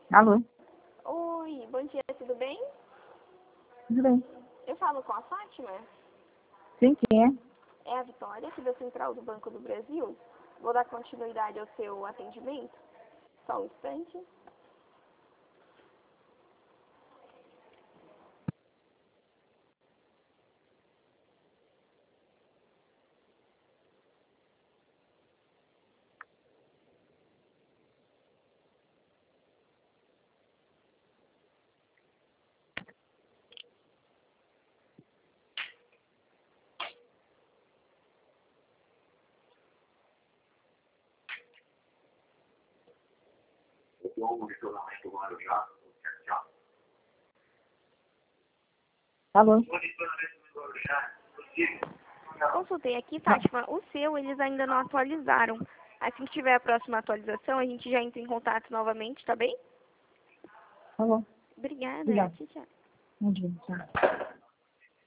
Alô? Oi, bom dia, tudo bem? Tudo bem? Eu falo com a Fátima. Sim, quem é? É a Vitória, aqui da Central do Banco do Brasil. Vou dar continuidade ao seu atendimento. Só um instante. Alô? Consultei aqui, Fátima. O seu, eles ainda não atualizaram. Assim que tiver a próxima atualização, a gente já entra em contato novamente, tá bem? Tá bom. Obrigada. Obrigada. Tchau, tchau. Bom dia. Tchau.